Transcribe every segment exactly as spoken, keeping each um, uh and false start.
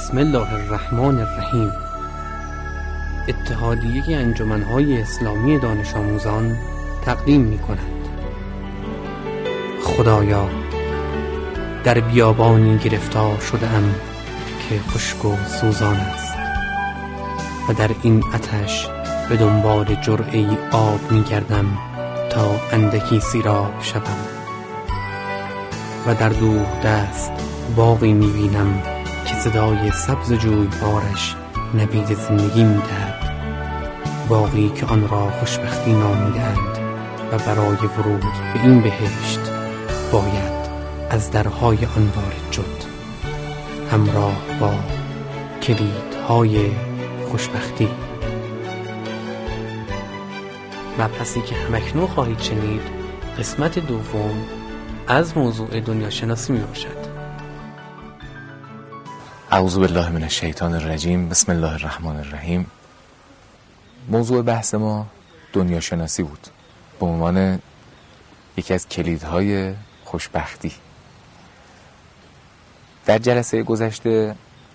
بسم الله الرحمن الرحیم. اتحادیه انجمن‌های اسلامی دانش آموزان تقدیم می‌کند. خدایا، در بیابانی گرفتار شده‌ام که خشک و سوزان است و در این آتش به دنبال جرعه‌ای آب می‌گردم تا اندکی سیراب شوم و در دور دست باغی می‌بینم که صدای سبز جویبارش نوید زندگی می‌دهد، باغی که آن را خوشبختی نامیدند و برای ورود به این بهشت باید از درهای آن وارد شد، همراه با کلیدهای خوشبختی. مبحثی که همکنون خواهید شنید قسمت دوم از موضوع دنیا شناسی می باشد. اعوذ بالله من الشیطان الرجیم. بسم الله الرحمن الرحیم. موضوع بحث ما دنیا شناسی بود به عنوان یکی از کلیدهای خوشبختی. در جلسه گذشته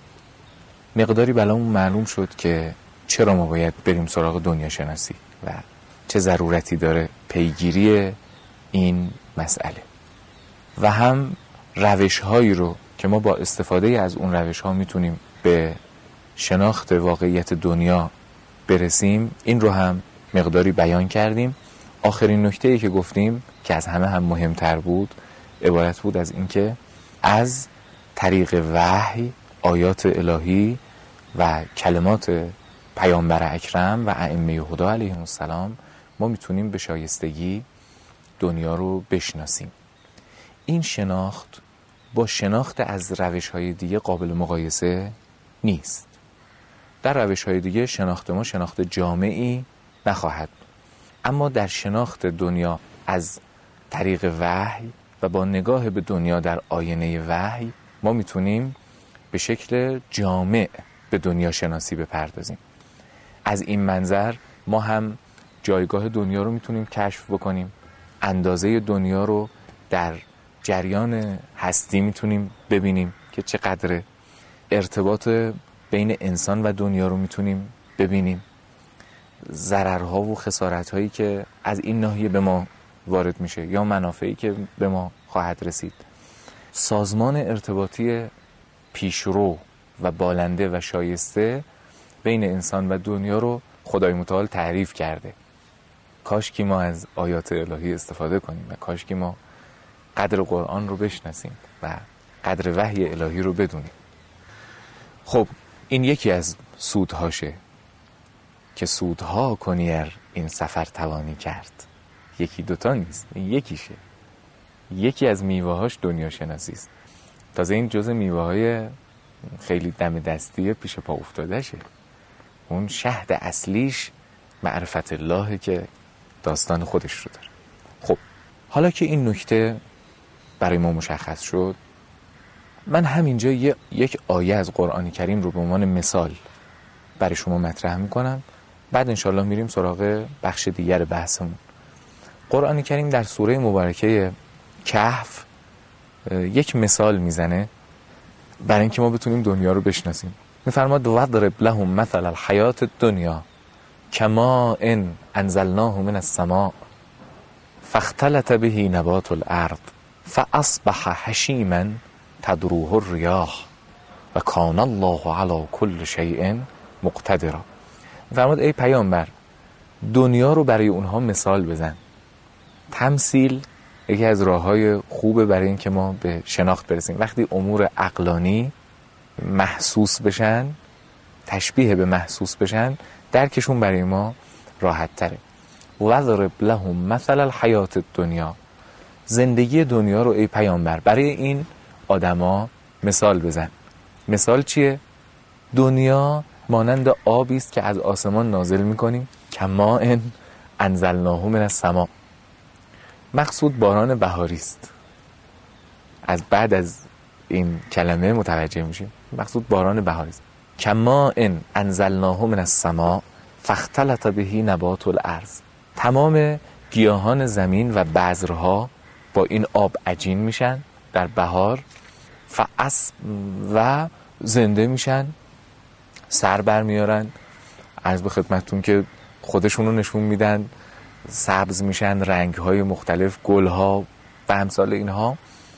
مقداری برامون معلوم شد که چرا ما باید بریم سراغ دنیا شناسی و چه ضرورتی داره پیگیری این مسئله و هم روش‌هایی رو که ما با استفاده از اون روش‌ها میتونیم به شناخت واقعیت دنیا برسیم. این رو هم مقداری بیان کردیم. آخرین نکته‌ای که گفتیم که از همه هم مهمتر بود عبارت بود از اینکه از طریق وحی، آیات الهی و کلمات پیامبر اکرم و ائمه هدی علیهم السلام ما میتونیم به شایستگی دنیا رو بشناسیم. این شناخت با شناخت از روش‌های دیگه قابل مقایسه نیست. در روش‌های دیگه شناخت ما شناخت جامعی نخواهد بود، اما در شناخت دنیا از طریق وحی و با نگاه به دنیا در آینه وحی ما میتونیم به شکل جامع به دنیا شناسی بپردازیم. از این منظر ما هم جایگاه دنیا رو میتونیم کشف بکنیم، اندازه دنیا رو در جریان هستی میتونیم ببینیم که چقدره، ارتباط بین انسان و دنیا رو میتونیم ببینیم، ضررها و خسارتهایی که از این ناحیه به ما وارد میشه یا منافعی که به ما خواهد رسید. سازمان ارتباطی پیشرو و بالنده و شایسته بین انسان و دنیا رو خدای متعال تعریف کرده. کاش که ما از آیات الهی استفاده کنیم و کاش که ما قدر قرآن رو بشناسیم و قدر وحی الهی رو بدونیم. خب این یکی از سودهاشه که سودها کنیر این سفر توانی کرد. یکی دوتا نیست، این یکیشه. یکی از میوه‌هاش دنیا شناسی است. تازه این جزء میوه‌های خیلی دم دستی پیش پا افتادهشه. اون شهد اصلیش معرفت الله که داستان خودش رو داره. خب حالا که این نکته برای ما مشخص شد، من همینجا یک آیه از قرآن کریم رو به عنوان مثال برای شما مطرح میکنم، بعد انشالله میریم سراغ بخش دیگر بحثمون. قرآن کریم در سوره مبارکه کهف یک مثال میزنه برای اینکه ما بتونیم دنیا رو بشناسیم. میفرماد وضرب لهم مثل الحیات الدنیا کماء انزلناه من السماء فاختلط به نبات الارض فاصبح هشیما تذروه الرياح و کان الله علی کل شیء مقتدرا. میفرماد ای پیامبر، دنیا رو برای اونها مثال بزن. تمثیل یکی از راه‌های خوبه برای اینکه ما به شناخت برسیم. وقتی امور عقلانی محسوس بشن، تشبیه به محسوس بشن، درکشون برای ما راحت تره. وضرب لهم مثل الحیات الدنیا، زندگی دنیا رو ای پیامبر برای این آدما مثال بزن. مثال چیه؟ دنیا مانند آبی است که از آسمان نازل می‌کنیم، کماء انزلناه من السماء. مقصود باران بهاری است. از بعد از این کلمه متوجه میشیم مقصود باران بهاری است. کماء انزلناه من السماء فاختلط به نبات الارض. تمام گیاهان زمین و بذرها با این آب عجین میشن در بهار. فاس و زنده میشن، سر برمیارن، عرض به خدمتتون که خودشونو نشون میدن، سبز میشن، رنگهای مختلف، گلها و امثال اینها.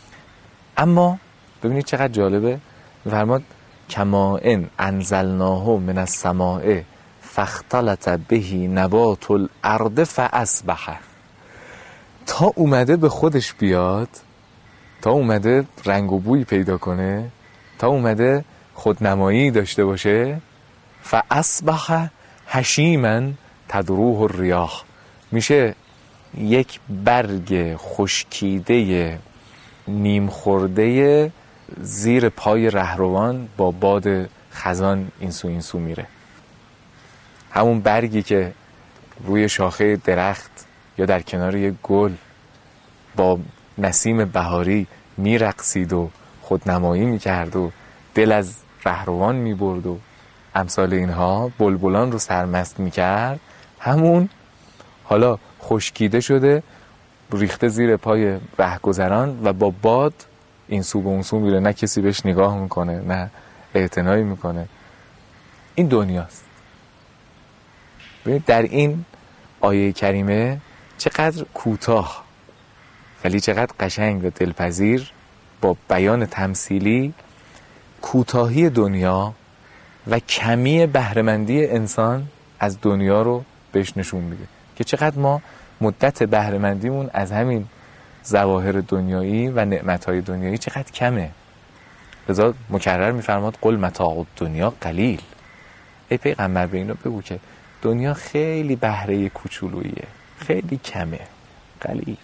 اما ببینید چقدر جالبه، میفرماد کما ان انزلناه من السماء فاختلط به نبات الارض فاصبح. تا اومده به خودش بیاد، تا اومده رنگ و بوی پیدا کنه، تا اومده خودنمایی داشته باشه، فاصبح هشیما تدروه الریاح، میشه یک برگ خشکیده نیم خورده زیر پای رهروان با باد خزان این سو این سو میره. همون برگی که روی شاخه درخت یا در کنار یک گل با نسیم بهاری میرقصید و خودنمایی میکرد و دل از رهروان میبرد و امثال اینها، بلبلان رو سرمست میکرد، همون حالا خشکیده شده، ریخته زیر پای رهگذران و با باد این سو به اون سو میره، نه کسی بهش نگاه میکنه، نه اعتنایی میکنه. این دنیاست. ببینید در این آیه کریمه چقدر کوتاه ولی چقدر قشنگ و دلپذیر با بیان تمثیلی کوتاهی دنیا و کمی بهره‌مندی انسان از دنیا رو بهش نشون میده که چقدر ما مدت بهره‌مندیمون از همین ظواهر دنیایی و نعمتهای دنیایی چقدر کمه. لذا مکرر میفرماد قل متاع الدنیا قلیل. ای پیغمبر به اینا بگو که دنیا خیلی بهره کوچولوییه، خیلی کمه، قلیل.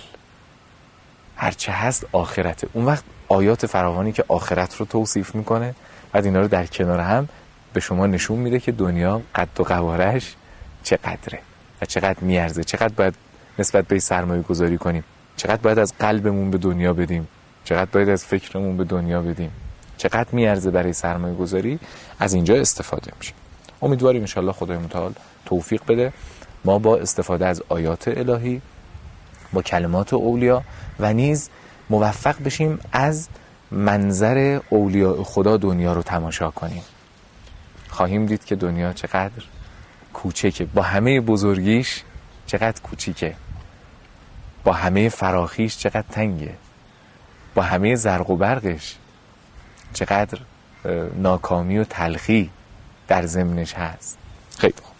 هرچه هست آخرته. اون وقت آیات فراوانی که آخرت رو توصیف میکنه بعد اینا رو در کنار هم به شما نشون میده که دنیا قد و قوارش چقدره و چقدر میارزه، چقدر باید نسبت به سرمایه گذاری کنیم، چقدر باید از قلبمون به دنیا بدیم، چقدر باید از فکرمون به دنیا بدیم، چقدر میارزه برای سرمایه گذاری. از اینجا استفاده میشه. امیدواریم انشالله خدای متعال توفیق بده ما با استفاده از آیات الهی، با کلمات اولیا و نیز موفق بشیم از منظر اولیاء خدا دنیا رو تماشا کنیم. خواهیم دید که دنیا چقدر کوچکه، با همه بزرگیش چقدر کوچیکه، با همه فراخیش چقدر تنگه، با همه زرق و برقش چقدر ناکامی و تلخی در ضمنش هست. خیلی خوب.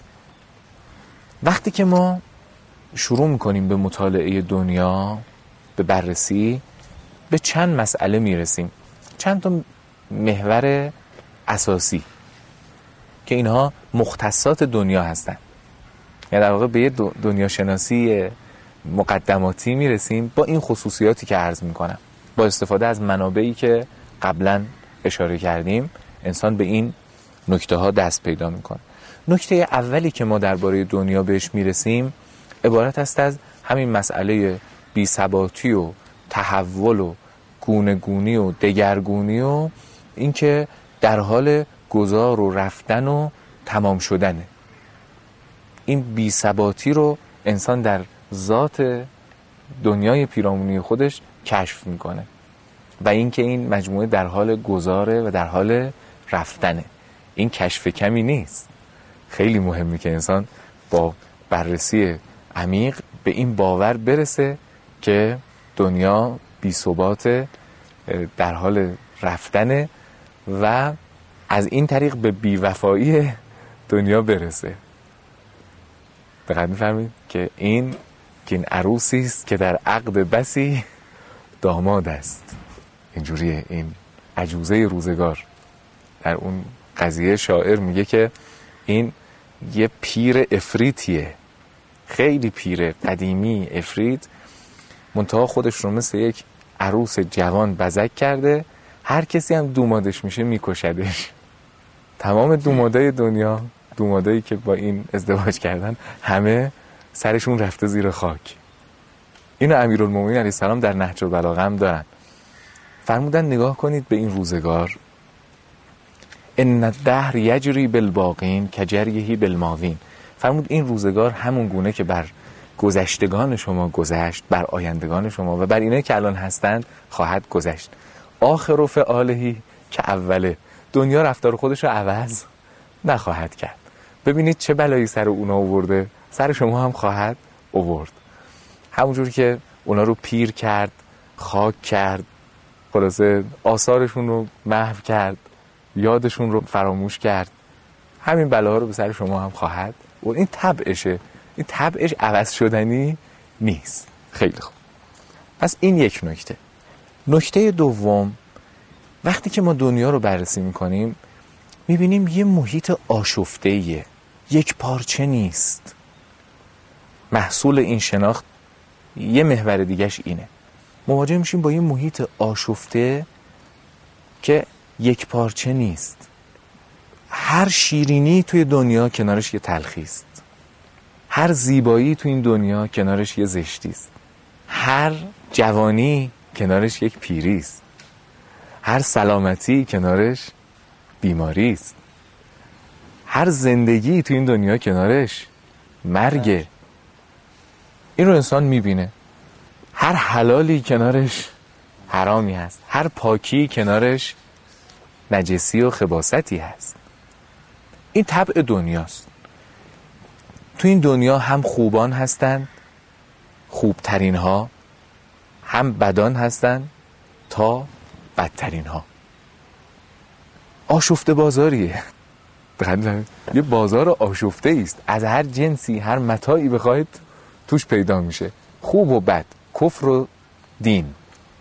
وقتی که ما شروع میکنیم به مطالعه دنیا، به بررسی، به چند مسئله میرسیم، چند تا محور اساسی که اینها مختصات دنیا هستن. یعنی در واقع به یه دنیا شناسی مقدماتی میرسیم با این خصوصیاتی که عرض میکنم. با استفاده از منابعی که قبلا اشاره کردیم انسان به این نکته ها دست پیدا میکنه. نکته اولی که ما درباره دنیا بهش میرسیم عبارت است از همین مسئله بی‌ثباتی و تحول و گونه‌گونی و دگرگونی و اینکه در حال گذار و رفتن و تمام شدنه. این بی‌ثباتی رو انسان در ذات دنیای پیرامونی خودش کشف میکنه و اینکه این مجموعه در حال گذاره و در حال رفتنه. این کشف کمی نیست. خیلی مهمه که انسان با بررسی عمیق به این باور برسه که دنیا بی‌ثبات، در حال رفتنه و از این طریق به بی‌وفایی دنیا برسه. دقیق می‌فهمید که این که این عروسی است که در عقد بسی داماد است. اینجوریه. این عجوزه روزگار در اون قضیه شاعر میگه که این یه پیر افریتیه، خیلی پیر قدیمی افریت، منتها خودش رو مثل یک عروس جوان بزک کرده، هر کسی هم دومادش میشه میکشدش. تمام دومادای دنیا، دومادایی که با این ازدواج کردن، همه سرشون رفته زیر خاک. اینو امیرالمومنین علیه السلام در نهج البلاغه هم دارن. فرمودن نگاه کنید به این روزگار، ان الدهر یجری بالباقین کجریه بالماضین. فرمود این روزگار همون گونه که بر گذشتگان شما گذشت، بر آیندگان شما و بر اینایی که الان هستند خواهد گذشت. آخر فعالهی که اوله. دنیا رفتار خودش رو عوض نخواهد کرد. ببینید چه بلایی سر اونا آورده، سر شما هم خواهد آورد. همونجور که اونا رو پیر کرد، خاک کرد، خلاصه آثارشون رو محو کرد، یادشون رو فراموش کرد، همین بلاها رو به سر شما هم خواهد و این طبعشه. این طبعش عوض شدنی نیست. خیلی خوب. پس این یک نکته. نکته دوم، وقتی که ما دنیا رو بررسی میکنیم میبینیم یه محیط آشفته‌ایه، یک پارچه نیست. محصول این شناخت یه محور دیگهش اینه، مواجه میشیم با یه محیط آشفته که یک پارچه نیست. هر شیرینی توی دنیا کنارش یه تلخی است، هر زیبایی توی این دنیا کنارش یه زشتی است، هر جوانی کنارش یک پیری است، هر سلامتی کنارش بیماری است، هر زندگی توی این دنیا کنارش مرگه. این رو انسان میبینه. هر حلالی کنارش حرامی هست، هر پاکی کنارش نجسی و خباثتی هست. این طبع دنیاست. تو این دنیا هم خوبان هستن، خوبترین ها، هم بدان هستن تا بدترین ها. آشفته بازاریه. یه بازار آشفته است، از هر جنسی، هر متاعی بخواید توش پیدا میشه، خوب و بد، کفر و دین.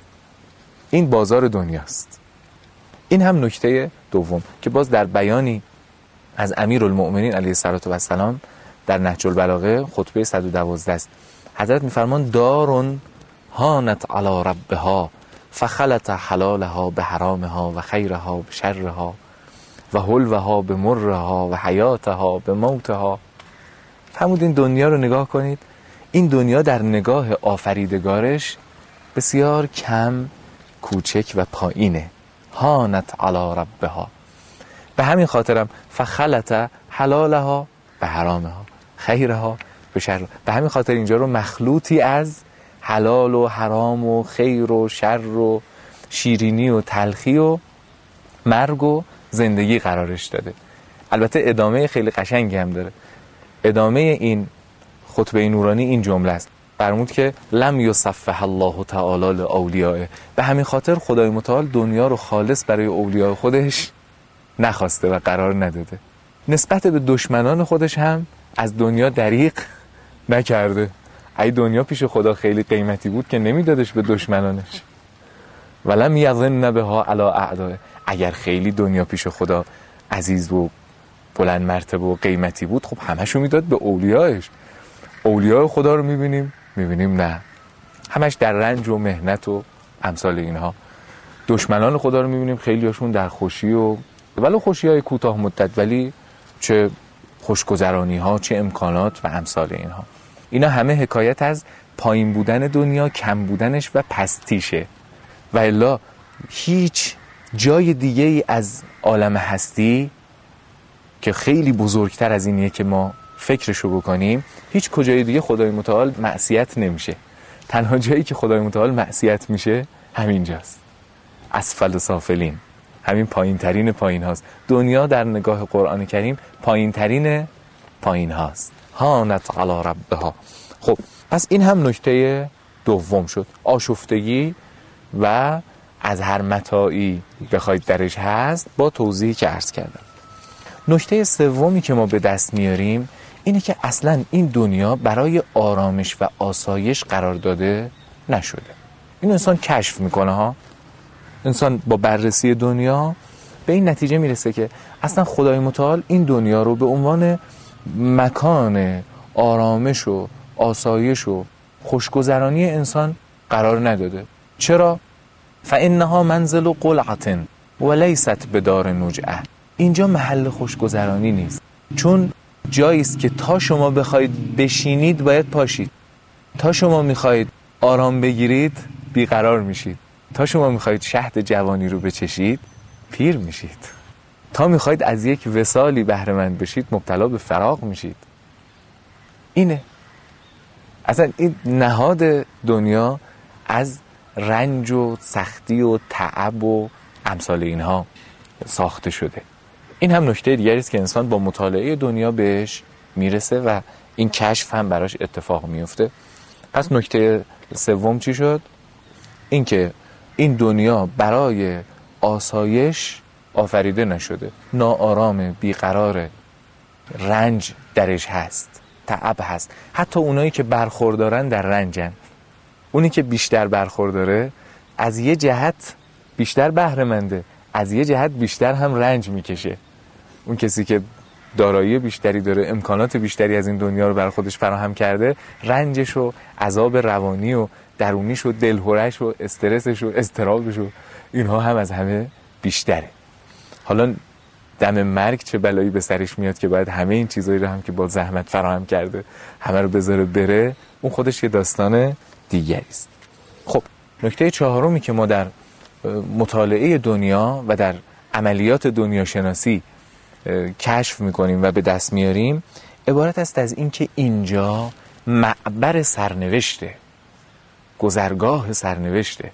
این بازار دنیاست. این هم نکته دوم که باز در بیانی از امیرالمؤمنین علیه السلام در نهج البلاغه خطبه صد و دوازده است. حضرت میفرمان دارون هانت علی ربها فخلط حلالها به حرامها و خیرها به شرها و حلوها به مرها و حیاتها به موتها. فرمود این دنیا رو نگاه کنید، این دنیا در نگاه آفریدگارش بسیار کم، کوچک و پایینه. هانت علی ربها، به همین خاطرم فخلط حلالها به حرامها خیرها به شر. به همین خاطر اینجا رو مخلوطی از حلال و حرام و خیر و شر و شیرینی و تلخی و مرگ و زندگی قرارش داده. البته ادامه خیلی قشنگی هم داره. ادامه این خطبه نورانی این جمله است، فرمود که لم یصفح الله تعالی لاولیائه. به همین خاطر خدای متعال دنیا رو خالص برای اولیاء خودش نخواسته و قرار نداده. نسبت به دشمنان خودش هم از دنیا دریغ نکرده. ای دنیا پیش خدا خیلی قیمتی بود که نمیدادش به دشمنانش. ولم یظن بها علی اعدائه. اگر خیلی دنیا پیش خدا عزیز و بلند مرتبه و قیمتی بود، خب همشو میداد به اولیاءش. اولیاء خدا رو میبینیم میبینیم نه، همش در رنج و مهنت و امثال اینها. دشمنان خدا رو میبینیم خیلیاشون در خوشی و ولو خوشی های کوتاه مدت، ولی چه خوشگذرانی ها، چه امکانات و امثال اینها. اینا همه حکایت از پایین بودن دنیا، کم بودنش و پستیشه. و الا هیچ جای دیگه ای از عالم هستی که خیلی بزرگتر از اینیه که ما فکرشو بکنیم، هیچ کجای دیگه خدای متعال معصیت نمیشه. تنها جایی که خدای متعال معصیت میشه همینجاست، اسفل سافلین، همین پایین ترین پایین هاست. دنیا در نگاه قرآن کریم پایین ترین پایین هاست. هانت علی ربها. خب پس این هم نکته دوم شد، آشفتگی و از هر متاعی بخواید درش هست با توضیحی که عرض کردم. نکته سومی که ما به دست میاریم اینه که اصلا این دنیا برای آرامش و آسایش قرار داده نشده. این انسان کشف میکنه ها. انسان با بررسی دنیا به این نتیجه میرسه که اصلا خدای متعال این دنیا رو به عنوان مکان آرامش و آسایش و خوشگذرانی انسان قرار نداده. چرا؟ فانها منزل قلعة ولیست بدار نجعه. اینجا محل خوشگذرانی نیست، چون جایی است که تا شما بخواید بشینید باید پاشید، تا شما میخواید آرام بگیرید بیقرار میشید، تا شما میخواید شهد جوانی رو بچشید پیر میشید، تا میخواید از یک وصالی بهره مند بشید مبتلا به فراق میشید. اینه اصلا این نهاد دنیا از رنج و سختی و تعب و امثال اینها. ساخته شده. این هم نکته دیگری است که انسان با مطالعه دنیا بهش میرسه و این کشف هم براش اتفاق میفته. پس نکته سوم چی شد؟ این که این دنیا برای آسایش آفریده نشده، ناآرام، بیقراره، رنج درش هست، تعب هست. حتی اونایی که برخوردارن در رنجن. اونی که بیشتر برخورداره از یه جهت بیشتر بهره منده، از یه جهت بیشتر هم رنج میکشه. اون کسی که دارایی بیشتری داره، امکانات بیشتری از این دنیا رو بر خودش فراهم کرده، رنجش و عذاب روانی و درونیش و دلهرش و استرسش و اضطرابش و اینها هم از همه بیشتره. حالا دم مرگ چه بلایی به سرش میاد که باید همه این چیزایی رو هم که با زحمت فراهم کرده همه رو بذاره بره، اون خودش یه داستان دیگری است. خب نکته چهارمی که ما در مطالعه دنیا و در عملیات دنیا شناسی کشف میکنیم و به دست میاریم عبارت است از این که اینجا معبر سرنوشته، گذرگاه سرنوشته.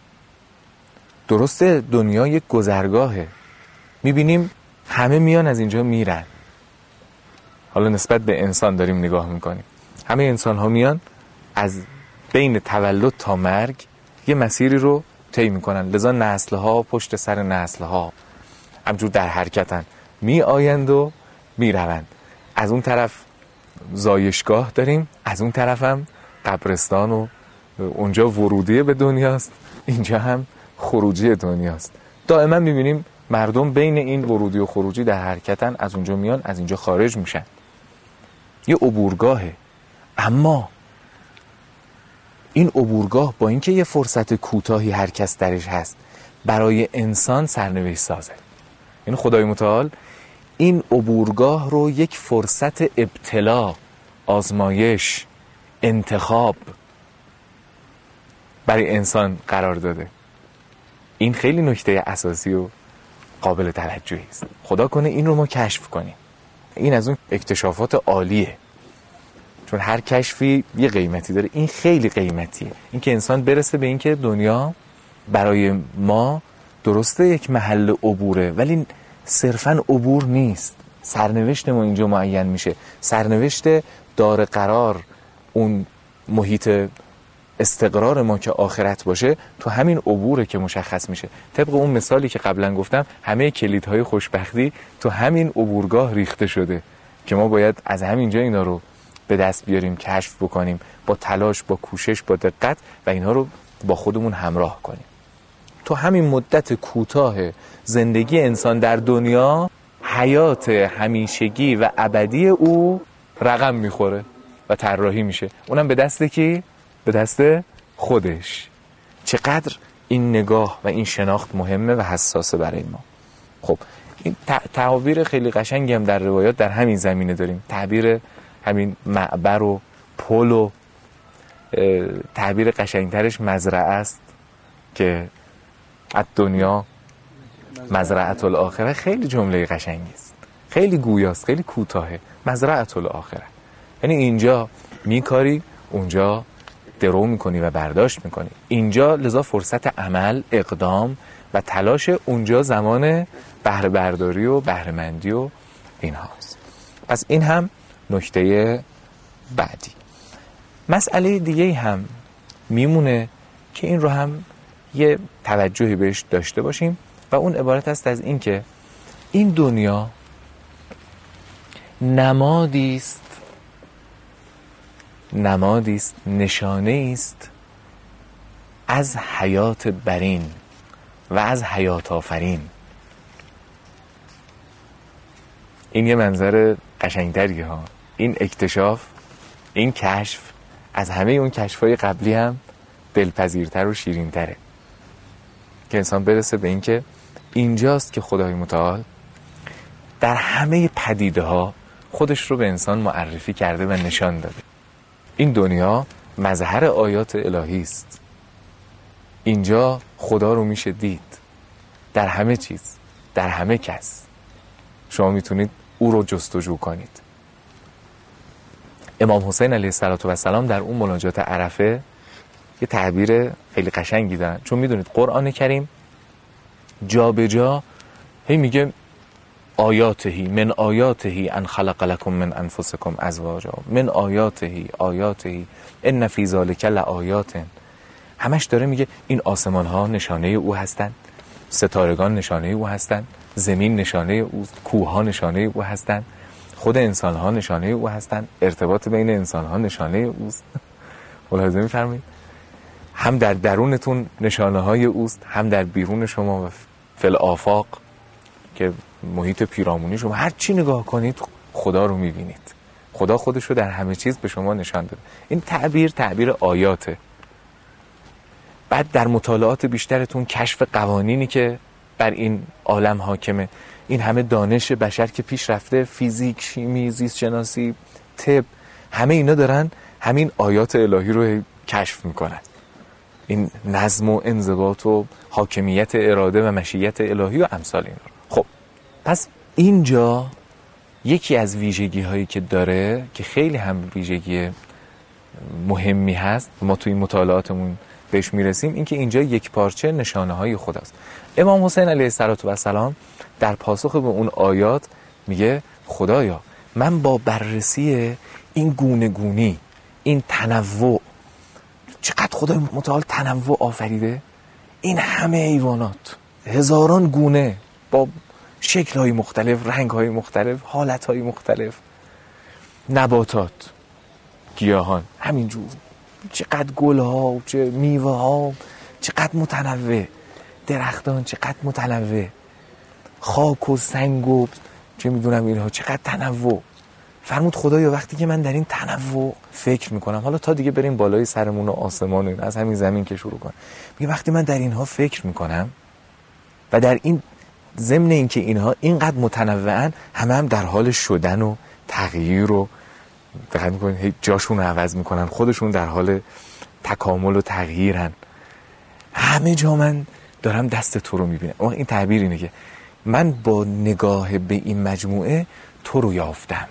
درسته دنیا یک گذرگاهه، میبینیم همه میان از اینجا میرن. حالا نسبت به انسان داریم نگاه میکنیم، همه انسان ها میان از بین تولد تا مرگ یه مسیری رو طی میکنن، لذا نسل ها پشت سر نسل ها همجور در حرکتن، می آیند و می روند. از اون طرف زایشگاه داریم، از اون طرف هم قبرستان و اونجا ورودی به دنیاست، اینجا هم خروجی دنیاست. دائما می بینیم مردم بین این ورودی و خروجی در حرکتن، از اونجا میان از اینجا خارج میشن. یه عبورگاهه. اما این عبورگاه با اینکه یه فرصت کوتاهی هر کس درش هست، برای انسان سرنوشت سازه. این خدای متعال این عبورگاه رو یک فرصت ابتلا، آزمایش، انتخاب برای انسان قرار داده. این خیلی نکته اساسی و قابل توجهی است. خدا کنه این رو ما کشف کنیم. این از اون اکتشافات عالیه، چون هر کشفی یه قیمتی داره. این خیلی قیمتیه، این که انسان برسه به این که دنیا برای ما درسته یک محل عبوره، ولی صرفاً عبور نیست. سرنوشت ما اینجا معین میشه. سرنوشت دار قرار، اون محیط استقرار ما که آخرت باشه، تو همین عبوره که مشخص میشه. طبق اون مثالی که قبلا گفتم، همه کلیدهای خوشبختی تو همین عبورگاه ریخته شده که ما باید از همینجا اینا رو به دست بیاریم، کشف بکنیم، با تلاش، با کوشش، با دقت و اینها رو با خودمون همراه کنیم. تو همین مدت کوتاه زندگی انسان در دنیا، حیات همیشگی و ابدی او رقم میخوره و طراحی میشه. اونم به دست کی؟ به دست خودش. چقدر این نگاه و این شناخت مهمه و حساسه برای ما. خب این تعابیر خیلی قشنگی هم در روایات در همین زمینه داریم. تعبیر همین معبر و پل و تعبیر قشنگترش مزرعه است که از دنیا مزرعه الاخره. خیلی جمله قشنگی است، خیلی گویاست، خیلی کوتاهه. مزرعه الاخره یعنی اینجا میکاری، اونجا درو میکنی و برداشت میکنی. اینجا لذا فرصت عمل، اقدام و تلاش، اونجا زمان بهره برداری و بهره مندی و این هاست. پس این هم نکته بعدی. مسئله دیگه هم میمونه که این رو هم یه توجهی بهش داشته باشیم و اون عبارت است از این که این دنیا نمادی است، نمادی است، نشانه است از حیات برین و از حیات آفرین. این یه منظر قشنگتریه ها. این اکتشاف، این کشف از همه اون کشفای قبلی هم دلپذیرتر و شیرینتره که انسان برسه به این که اینجاست که خدای متعال در همه پدیده ها خودش رو به انسان معرفی کرده و نشان داده. این دنیا مظهر آیات الهی است. اینجا خدا رو میشه دید در همه چیز، در همه کس. شما میتونید او رو جستجو کنید. امام حسین علیه السلام در اون مناجات عرفه یه تعبیر خیلی قشنگی دارن، چون میدونید قرآن کریم جا به جا هی میگه آیاتهی من آیاتهی ان خلق لکم من انفسکم ازواجا من آیاتهی آیاتهی ان فی ذلک لآیات. همش داره میگه این آسمان ها نشانه او هستند، ستارگان نشانه او هستند، زمین نشانه اوست، کوه ها نشانه او هستند، خود انسان ها نشانه او هستند، ارتباط بین انسان ها نشانه اوست. ملاحظه می‌فرمایید؟ هم در درونتون نشانه های اوست، هم در بیرون شما و فل آفاق که محیط پیرامونی شما هر چی نگاه کنید خدا رو می‌بینید. خدا خودش رو در همه چیز به شما نشان داده. این تعبیر تعبیر آیاته. بعد در مطالعات بیشترتون کشف قوانینی که بر این عالم حاکمه، این همه دانش بشر که پیش رفته، فیزیک، شیمی، زیست شناسی، طب، همه اینا دارن همین آیات الهی رو کشف میکنن. این نظم و انضباط و حاکمیت اراده و مشیت الهی و امثال اینا. خب پس اینجا یکی از ویژگی هایی که داره که خیلی هم ویژگی مهمی هست، ما توی این مطالعاتمون بهش میرسیم، این که اینجا یک پارچه نشانه های خداست. امام حسین علیه السلام در پاسخ به اون آیات میگه خدایا من با بررسی این گونه گونی، این تنوع، چقدر خدای متعال تنوع آفریده، این همه حیوانات هزاران گونه با شکل‌های مختلف، رنگ‌های مختلف، حالت‌های مختلف، نباتات، گیاهان همینجور، چقدر گل‌ها، چه میوه‌ها، چقدر متنوع، درختان چقدر متنوع، خاک و سنگ و چه میدونم اینها چقدر تنوع. فرمود خدایا وقتی که من در این تنوع فکر میکنم، حالا تا دیگه بریم بالای سرمون و آسمان و از همین زمین که شروع کنم، میگه وقتی من در اینها فکر میکنم و در این ضمن این که اینها اینقدر متنوعن، همه هم در حال شدن و تغییر و دقت میکنید جاشون رو عوض میکنن، خودشون در حال تکامل و تغییرن، همه جا من دارم دست تو رو میبینم. این تعبیر اینه که من با نگاه به این مجموعه تو رو یافتم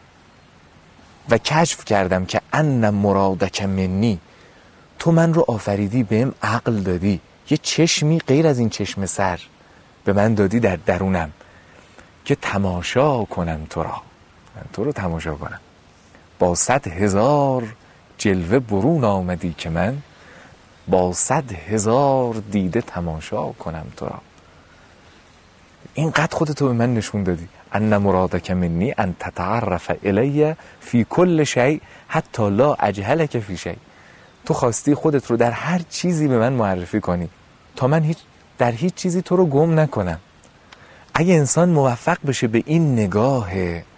و کشف کردم که ان مرادک منی، تو من رو آفریدی، بهم عقل دادی، یه چشمی غیر از این چشم سر به من دادی در درونم که تماشا کنم تو را، من تو رو تماشا کنم. با صد هزار جلوه برون آمدی که من با صد هزار دیده تماشا کنم تو را. اینقدر خودتو به من نشون دادی. ان مرادک منی ان تتعرف الی فی کل شیء حتی لا اجهلک فی شیء. تو خواستی خودت رو در هر چیزی به من معرفی کنی تا من هیچ در هیچ چیزی تو رو گم نکنم. اگه انسان موفق بشه به این نگاه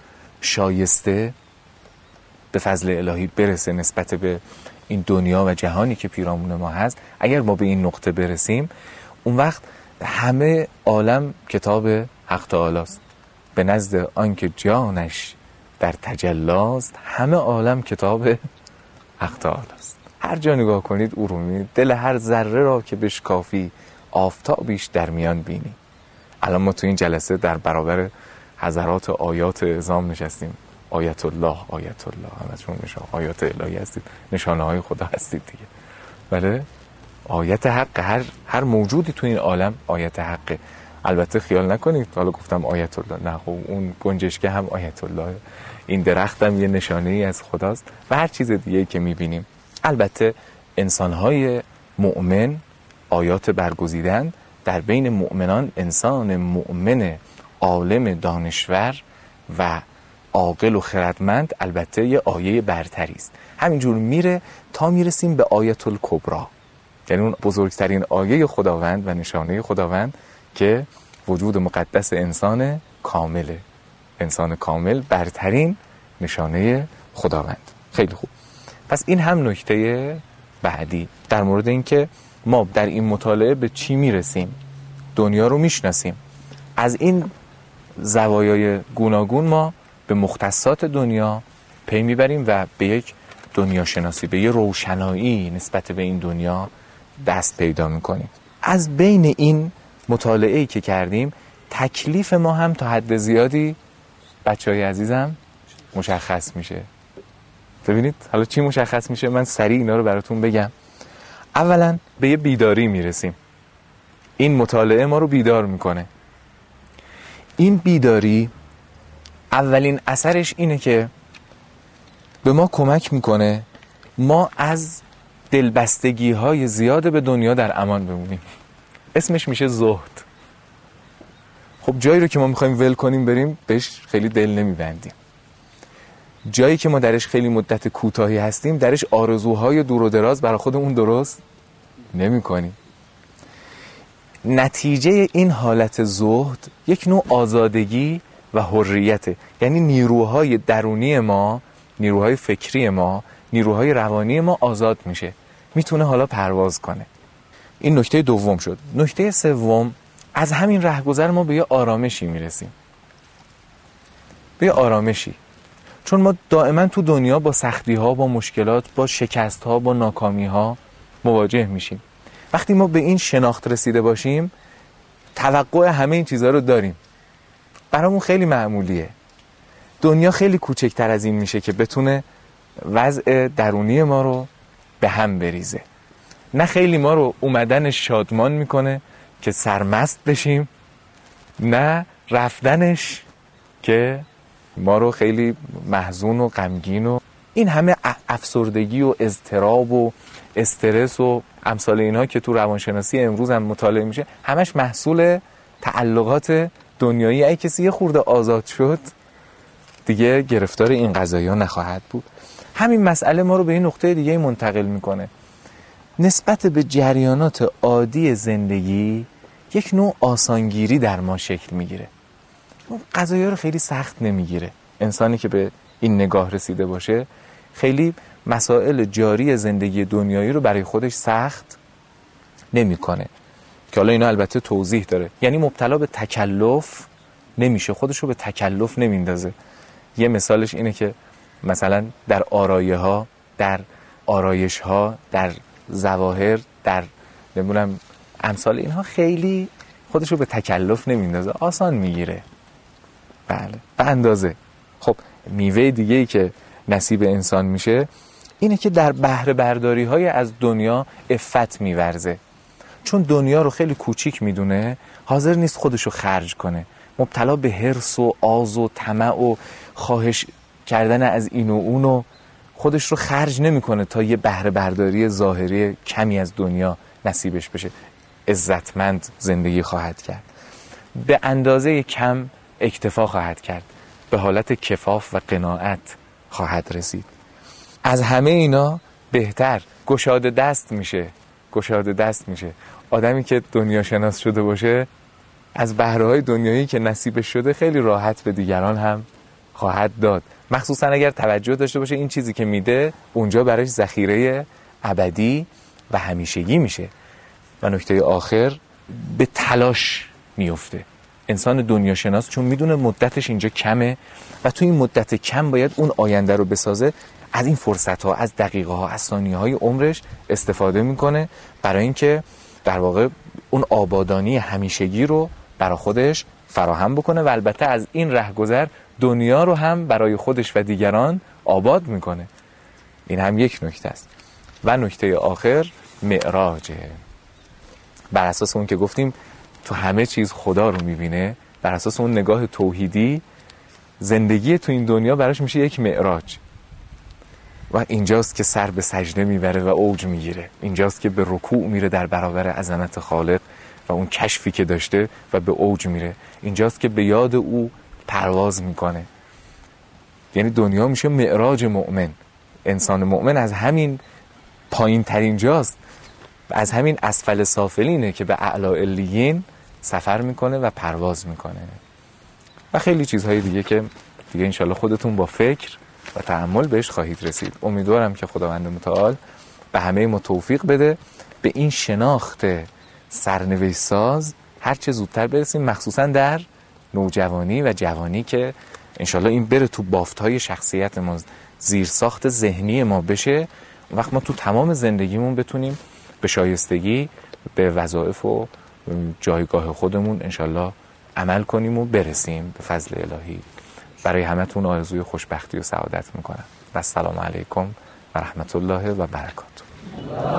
شایسته به فضل الهی برسه نسبت به این دنیا و جهانی که پیرامون ما هست، اگر ما به این نقطه برسیم، اون وقت همه عالم کتاب حق تعالی است. به نزد آن که جانش در تجلاست، همه عالم کتاب حق تعالی است. هر جا نگاه کنید او رو می‌بینید. دل هر ذره را که بشکافی آفتابیش در میان بینی. الان ما تو این جلسه در برابر حضرات آیات اعظام نشستیم. آیت الله، آیت الله، همتون نشان آیات الهی هستید، نشانه های خدا هستید دیگه. بله، آیت حق، هر هر موجودی تو این عالم آیت حقه. البته خیال نکنید حالا گفتم آیت الله، نه، خب اون گنجشکه هم آیت الله، این درخت هم یه نشانه ای از خداست و هر چیز دیگه که میبینیم. البته انسان‌های مؤمن آیات برگزیدن، در بین مؤمنان انسان مؤمن عالم دانشور و عاقل و خردمند البته یه آیه برتری است. همینجور میره تا میرسیم به آیت الکبری، یعنی اون بزرگترین آیه خداوند و نشانه خداوند که وجود مقدس انسان کامله. انسان کامل برترین نشانه خداوند. خیلی خوب. پس این هم نکته بعدی در مورد این که ما در این مطالعه به چی میرسیم، دنیا رو میشناسیم. از این زوایای گوناگون ما به مختصات دنیا پی میبریم و به یک دنیا شناسی، به یک روشنایی نسبت به این دنیا دست پیدا میکنیم. از بین این مطالعه‌ای که کردیم، تکلیف ما هم تا حد زیادی بچهای عزیزم مشخص میشه. ببینید حالا چی مشخص میشه، من سریع اینا رو براتون بگم. اولا به یه بیداری میرسیم. این مطالعه ما رو بیدار میکنه. این بیداری اولین اثرش اینه که به ما کمک میکنه ما از دلبستگی های زیاد به دنیا در امان بمونیم. اسمش میشه زهد. خب جایی رو که ما میخوایم ول کنیم بریم بهش خیلی دل نمیبندیم. جایی که ما درش خیلی مدت کوتاهی هستیم درش آرزوهای دور و دراز برای خودمون درست نمی کنیم. نتیجه این حالت زهد یک نوع آزادگی و حریته. یعنی نیروهای درونی ما، نیروهای فکری ما، نیروهای روانی ما آزاد میشه، میتونه حالا پرواز کنه. این نکته دوم شد. نکته سوم، از همین رهگذر ما به یه آرامشی میرسیم، به یه آرامشی. چون ما دائما تو دنیا با سختی ها، با مشکلات، با شکست ها، با ناکامی ها مواجه میشیم. وقتی ما به این شناخت رسیده باشیم توقع همه این چیزها رو داریم، برامون خیلی معمولیه. دنیا خیلی کوچکتر از این میشه که بتونه وضع درونی ما رو به هم بریزه. نه خیلی ما رو اومدنش شادمان میکنه که سرمست بشیم، نه رفتنش که ما رو خیلی محزون و غمگین و این همه افسردگی و اضطراب و استرس و امثال اینها که تو روانشناسی امروز هم مطالعه میشه همش محصول تعلقات دنیایی. اگه کسی یه خورده آزاد شد دیگه گرفتار این قضایا نخواهد بود. همین مسئله ما رو به این نقطه دیگه منتقل میکنه. نسبت به جریانات عادی زندگی یک نوع آسانگیری در ما شکل میگیره. قضایا رو خیلی سخت نمیگیره. انسانی که به این نگاه رسیده باشه خیلی مسائل جاری زندگی دنیایی رو برای خودش سخت نمیکنه. که حالا اینا البته توضیح داره. یعنی مبتلا به تکلف نمیشه، خودش رو به تکلف نمیندازه. یه مثالش اینه که مثلا در آرایه ها، در آرایش ها، در ظواهر، در نمیدونم امثال اینها خیلی خودش رو به تکلف نمیندازه، آسان میگیره. بله، به اندازه. خب میوه دیگه ای که نصیب انسان میشه اینه که در بهره برداری های از دنیا عفت میورزه. چون دنیا رو خیلی کوچیک میدونه، حاضر نیست خودش رو خرج کنه، مبتلا به حرص و آز و طمع و خواهش کردن از این و اون و خودش رو خرج نمیکنه تا یه بهره برداری ظاهری کمی از دنیا نصیبش بشه. عزتمند زندگی خواهد کرد، به اندازه کم اکتفا خواهد کرد، به حالت کفاف و قناعت خواهد رسید. از همه اینا بهتر گشاده دست میشه. گشاده دست میشه آدمی که دنیا شناس شده باشه از بهره‌های دنیایی که نصیبش شده خیلی راحت به دیگران هم خواهد داد، مخصوصا اگر توجه داشته باشه این چیزی که میده اونجا براش ذخیره ابدی و همیشگی میشه. و نکته آخر، به تلاش میفته. انسان دنیا شناس چون میدونه مدتش اینجا کمه و تو این مدت کم باید اون آینده رو بسازه، از این فرصت ها، از دقیقه ها، از ثانیه های عمرش استفاده میکنه برای اینکه در واقع اون آبادانی همیشگی رو برای خودش فراهم بکنه و البته از این رهگذر دنیا رو هم برای خودش و دیگران آباد میکنه. این هم یک نکته است. و نکته آخر معراجه. بر اساس اون که گفتیم تو همه چیز خدا رو میبینه، بر اساس اون نگاه توحیدی زندگی تو این دنیا براش میشه یک معراج. و اینجاست که سر به سجده میبره و اوج میگیره. اینجاست که به رکوع میره در برابر عظمت خالق و اون کشفی که داشته و به اوج میره. اینجاست که به یاد او پرواز میکنه. یعنی دنیا میشه معراج مؤمن. انسان مؤمن از همین پایین ترین جاست، از همین اسفل سافلینه که به اعلی علیین سفر میکنه و پرواز میکنه. و خیلی چیزهای دیگه که دیگه انشالله خودتون با فکر و تأمل بهش خواهید رسید. امیدوارم که خداوند متعال به همه ما توفیق بده به این شناخت سرنوشت ساز هر چه زودتر برسیم، مخصوصا در نوجوانی و جوانی، که انشالله این بره تو بافت‌های شخصیت ما، زیر ساخت ذهنی ما بشه. وقت ما تو تمام زندگیمون بتونیم به شایستگی به وظایف و جایگاه خودمون انشالله عمل کنیم و برسیم به فضل الهی. برای همتون آرزوی خوشبختی و سعادت میکنم و السلام علیکم و رحمت الله و برکاته.